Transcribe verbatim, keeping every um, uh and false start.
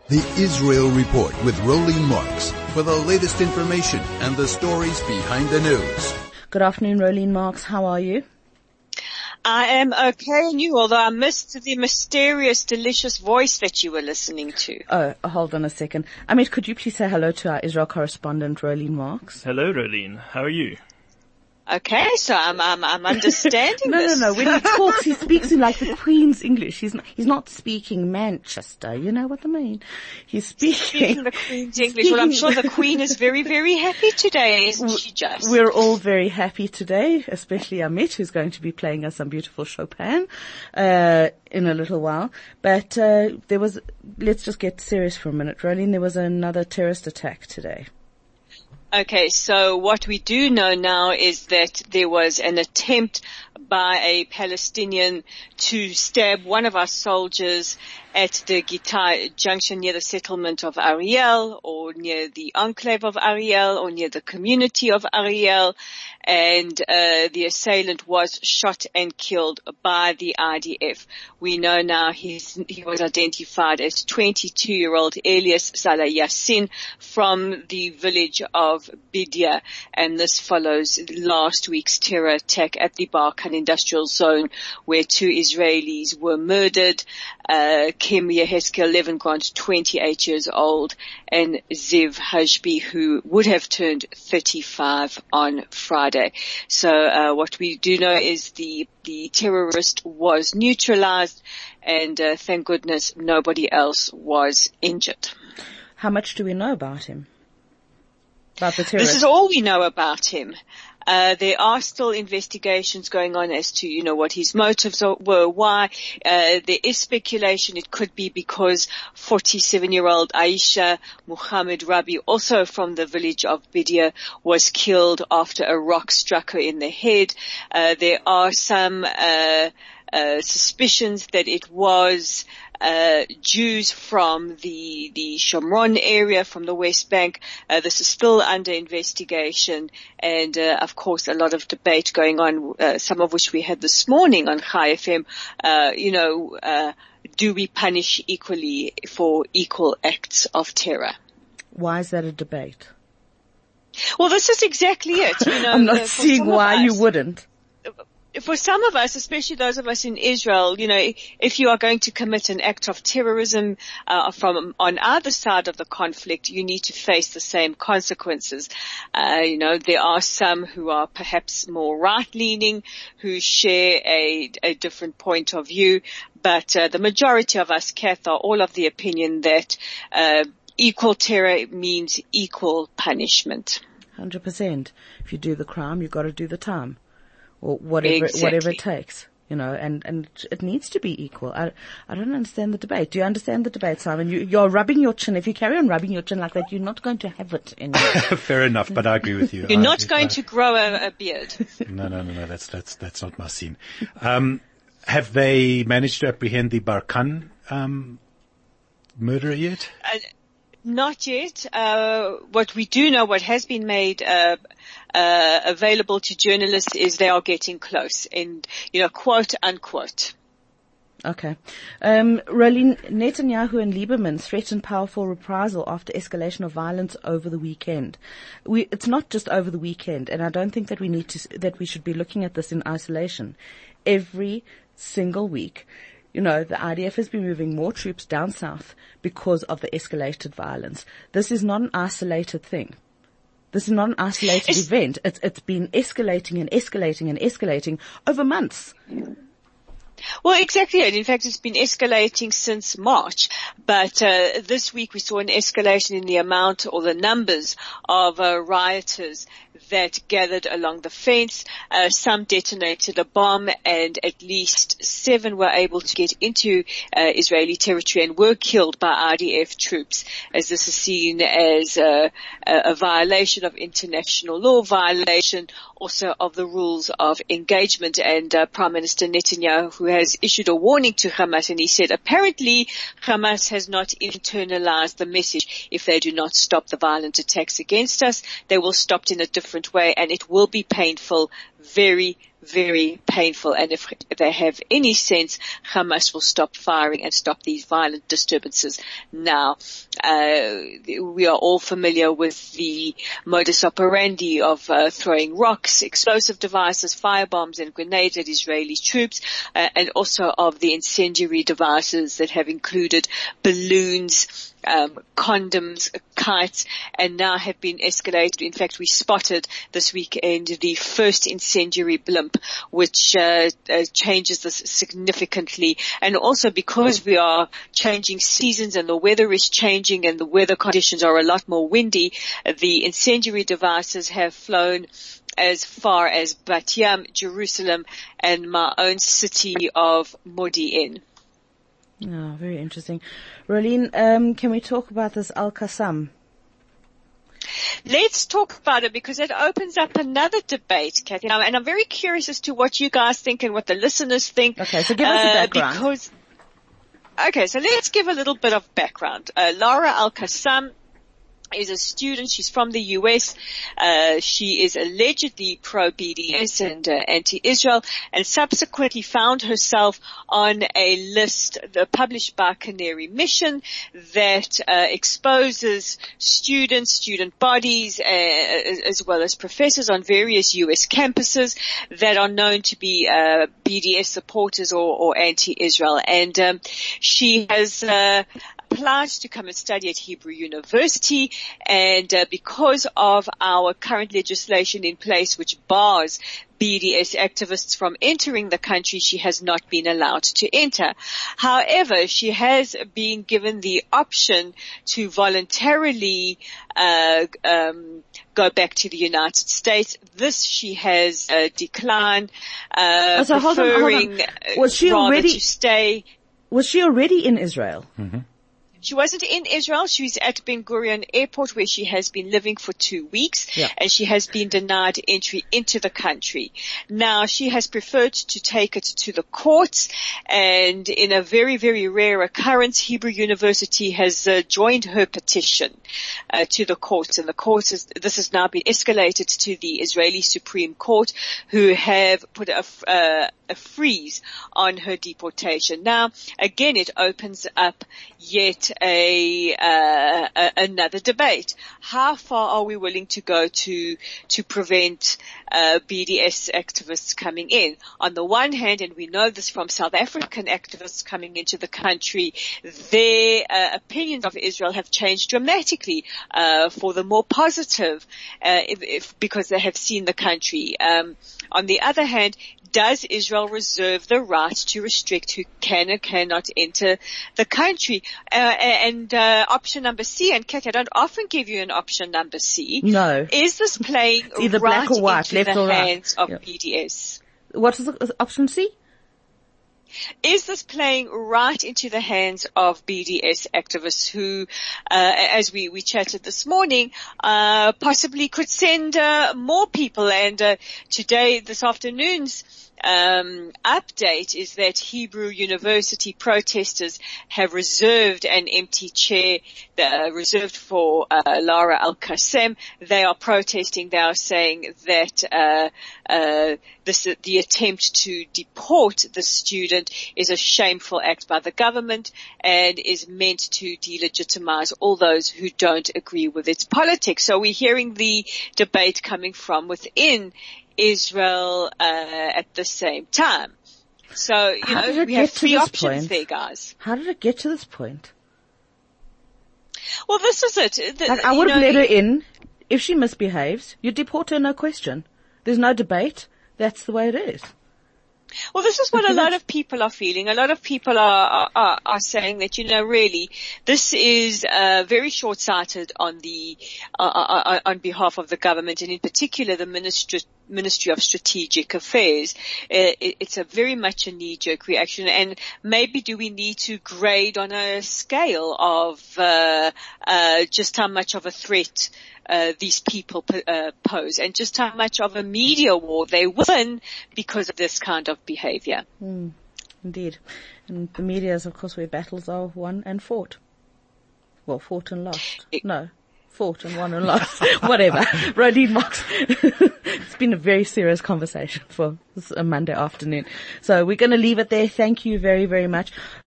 The Israel Report with Rolene Marks for the latest information and the stories behind the news. Good afternoon, Rolene Marks. How are you? I am okay, and you, although I missed the mysterious, delicious voice that you were listening to. Oh, hold on a second. Amit, could you please say hello to our Israel correspondent, Rolene Marks? Hello, Rolene. How are you? Okay, so I'm, I'm, I'm understanding no, this. No, no, When he talks, he speaks in like the Queen's English. He's not, he's not speaking Manchester. You know what I mean? He's speaking. Speaking the Queen's English. Speaking, well, I'm sure the Queen is very, very happy today, isn't she, just? We're all very happy today, especially Amit, who's going to be playing us some beautiful Chopin, uh, in a little while. But, uh, there was, let's just get serious for a minute, Rolene. There was another terrorist attack today. Okay, so what we do know now is that there was an attempt by a Palestinian to stab one of our soldiers at the Gitai junction near the settlement of Ariel, or near the enclave of Ariel, or near the community of Ariel, and uh, the assailant was shot and killed by the I D F. We know now he's, he was identified as twenty-two-year-old Elias Salah Yassin from the village of Bidia, and this follows last week's terror attack at the Barkan industrial zone where two Israelis were murdered. Uh, Kim Yeheskel Levengrant, twenty-eight years old, and Ziv Hashbi, who would have turned thirty-five on Friday. So, uh, what we do know is the, the terrorist was neutralized, and, uh, thank goodness nobody else was injured. How much do we know about him? About the terrorist? This is all we know about him. Uh, there are still investigations going on as to, you know, what his motives were, why. Uh, there is speculation it could be because forty-seven-year-old Aisha Muhammad Rabi, also from the village of Bidia, was killed after a rock struck her in the head. Uh, there are some uh, uh, suspicions that it was Uh, Jews from the, the Shomron area, from the West Bank. Uh, this is still under investigation, and, uh, of course, a lot of debate going on, uh, some of which we had this morning on Chai F M. Uh, you know, uh, do we punish equally for equal acts of terror? Why is that a debate? Well, this is exactly it. You know, I'm not uh, seeing why us, you wouldn't. For some of us, especially those of us in Israel, you know, if you are going to commit an act of terrorism uh, from on either side of the conflict, you need to face the same consequences. Uh, you know, there are some who are perhaps more right-leaning, who share a, a different point of view, but uh, the majority of us, Kath, are all of the opinion that uh, equal terror means equal punishment. one hundred percent. If you do the crime, you've got to do the time. Or whatever, exactly. whatever it takes, you know, and, and it needs to be equal. I, I don't understand the debate. Do you understand the debate, Simon? You, you're rubbing your chin. If you carry on rubbing your chin like that, you're not going to have it in your Fair enough, but I agree with you. You're I, not going I, to grow a, a beard. No, no, no, no, that's, that's, that's not my scene. Um, have they managed to apprehend the Barkan, um, murderer yet? Uh, Not yet. Uh, what we do know, what has been made uh, uh, available to journalists, is they are getting close, and, you know, quote unquote. Okay. Um, Rolene, Netanyahu and Lieberman threatened powerful reprisal after escalation of violence over the weekend. We, it's not just over the weekend, and I don't think that we need to, that we should be looking at this in isolation. Every single week, you know, the I D F has been moving more troops down south because of the escalated violence. This is not an isolated thing. This is not an isolated it's, event. It's, it's been escalating and escalating and escalating over months. Well, exactly. In fact, it's been escalating since March. But uh, this week we saw an escalation in the amount or the numbers of uh, rioters that gathered along the fence. Uh, some detonated a bomb, and at least seven were able to get into uh, Israeli territory and were killed by I D F troops, as this is seen as a, a violation of international law, violation also of the rules of engagement. And uh, Prime Minister Netanyahu, who has issued a warning to Hamas, and he said apparently Hamas has not internalized the message. If they do not stop the violent attacks against us, they will stop it in a different way, and it will be painful, very, very painful. And if they have any sense, Hamas will stop firing and stop these violent disturbances now. Uh, we are all familiar with the modus operandi of uh, throwing rocks, explosive devices, firebombs and grenades at Israeli troops, uh, and also of the incendiary devices that have included balloons, Um, condoms, kites, and now have been escalated. In fact, we spotted this weekend the first incendiary blimp, which uh, uh, changes this significantly. And also because we are changing seasons and the weather is changing and the weather conditions are a lot more windy, the incendiary devices have flown as far as Bat Yam, Jerusalem, and my own city of Modi'in. Oh, very interesting. Rolene, um, can we talk about this Al-Qassam? Let's talk about it because it opens up another debate, Kathy. And I'm, and I'm very curious as to what you guys think and what the listeners think. Okay, so give us a background. Uh, because, okay, so let's give a little bit of background. Uh, Lara Al-Qassam is a student. She's from the U S. Uh, she is allegedly pro-B D S and uh, anti-Israel, and subsequently found herself on a list uh, published by Canary Mission that uh, exposes students, student bodies, uh, as well as professors on various U S campuses that are known to be uh, B D S supporters or, or anti-Israel. And um, she has uh, applied to come and study at Hebrew University, and uh, because of our current legislation in place which bars B D S activists from entering the country, she has not been allowed to enter. However, she has been given the option to voluntarily uh, um, go back to the United States. This she has uh, declined, uh, oh, so preferring hold on, hold on. Was she rather already, to stay. Was she already in Israel? Mm-hmm. She wasn't in Israel. She's at Ben Gurion Airport where she has been living for two weeks, yeah. and she has been denied entry into the country. Now, she has preferred to take it to the courts, and in a very, very rare occurrence, Hebrew University has uh, joined her petition uh, to the courts, and the court is, this has now been escalated to the Israeli Supreme Court, who have put a, uh, a freeze on her deportation. Now, again, it opens up yet A, uh, a another debate. How far are we willing to go to to prevent uh, B D S activists coming in? On the one hand, and we know this from South African activists coming into the country, their uh, opinions of Israel have changed dramatically uh, for the more positive, uh, if, if, because they have seen the country. Um, on the other hand, does Israel reserve the right to restrict who can and cannot enter the country? Uh, and uh, option number C, and Kathy, I don't often give you an option number C. No. Is this playing it's either right black or white, into left the or right. hands of yeah. B D S? What is the option C? Is this playing right into the hands of B D S activists who, uh, as we, we chatted this morning, uh, possibly could send uh, more people? And uh, today, this afternoon's um, update is that Hebrew University protesters have reserved an empty chair uh, reserved for uh, Lara Al-Qassam. They are protesting. They are saying that uh, uh, this, the attempt to deport the student is a shameful act by the government and is meant to delegitimize all those who don't agree with its politics. So we're hearing the debate coming from within Israel uh, at the same time. So, you How know, we have three options point? there, guys. How did it get to this point? Well, this is it. The, like, I would have know, let her in. If she misbehaves, you deport her, no question. There's no debate. That's the way it is. Well, this is what a lot of people are feeling. A lot of people are, are, are saying that, you know, really, this is uh, very short-sighted on the uh, uh, on behalf of the government, and in particular the Ministry Ministry of Strategic Affairs. Uh, it, it's a very much a knee-jerk reaction, and maybe do we need to grade on a scale of uh, uh, just how much of a threat Uh, these people uh, pose, and just how much of a media war they win because of this kind of behavior. Mm, indeed. And the media is, of course, where battles are won and fought. Well, fought and lost. It, no. fought and won and lost, whatever. Rolene Marks. It's been a very serious conversation for a Monday afternoon. So we're going to leave it there. Thank you very, very much.